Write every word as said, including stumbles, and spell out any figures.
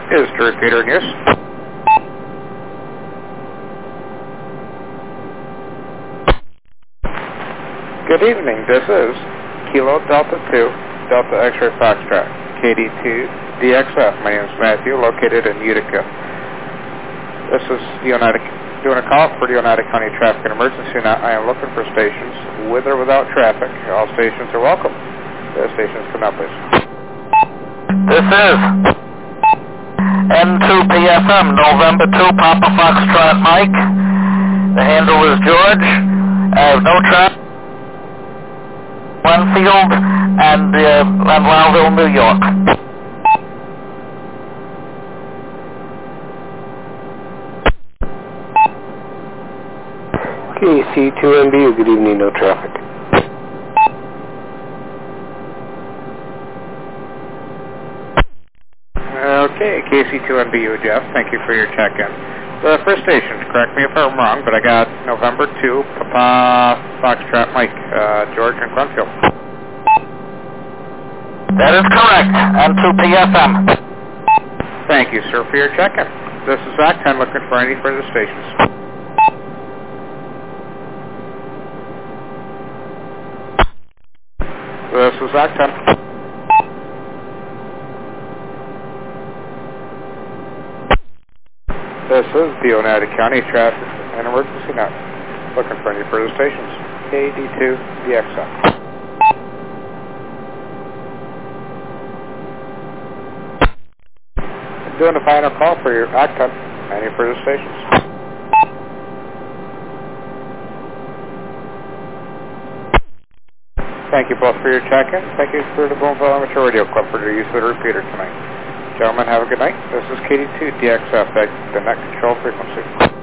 Is the repeater in use? Good evening, this is Kilo Delta two, Delta X-Ray Foxtrot, K D two D X F. My name is Matthew, located in Utica. This is the Oneida, doing a call for the Oneida County Traffic and Emergency. Now, I am looking for stations with or without traffic. All stations are welcome. The stations come out, please. This is N two P F M, November two, Papa Foxtrot Mike. The handle is George. I have no traffic. Glenfield and, uh, and Lowville, New York. K C two N B U, good evening, no traffic. Okay, K C two N B U, Jeff, thank you for your check-in. The first station, correct me if I'm wrong, but I got November two, Papa Foxtrot Mike, uh, George and Glenfield. That is correct, N two P F M. Thank you, sir, for your check-in. This is Zach ten, looking for any further stations. This is Zach ten. This is the Oneida County Traffic and Emergency Net. Looking for any further stations. K D two D X F. Doing a final call for your Octane. Any further stations? Thank you both for your check-in. Thank you for the Boonville Amateur Radio Club for the use of the repeater tonight. Gentlemen, have a good night. This is K D two D X F, the net control frequency.